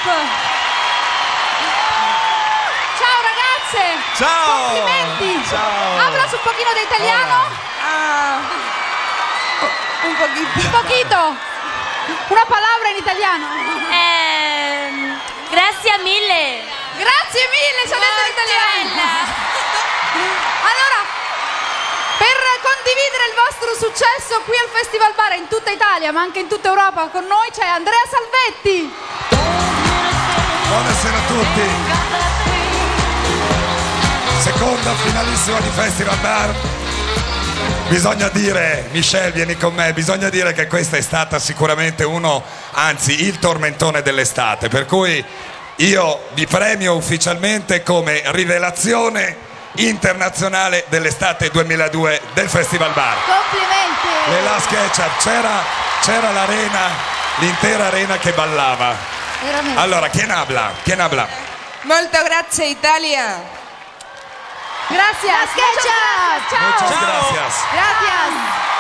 Ciao ragazze! Ciao! Complimenti! Ciao! Hablas un pochino di italiano? Un poquito. Un poquito! Una palabra in italiano? Grazie mille. Grazie mille, ci ha detto in italiano! Allora, per condividere il vostro successo qui al Festival Bar in tutta Italia, ma anche in tutta Europa, con noi c'è Andrea Salvetti. Buonasera a tutti. Seconda finalissima di Festival Bar. Bisogna dire, Michelle, vieni con me, bisogna dire che questa è stata sicuramente anzi il tormentone dell'estate, per cui io vi premio ufficialmente come rivelazione internazionale dell'estate 2002 del Festival Bar. Complimenti! Le Last Ketchup, c'era l'arena, l'intera arena che ballava. Veramente. Allora, chi habla? Molto grazie Italia. Gracias! Ciao! Muchas gracias. Gracias!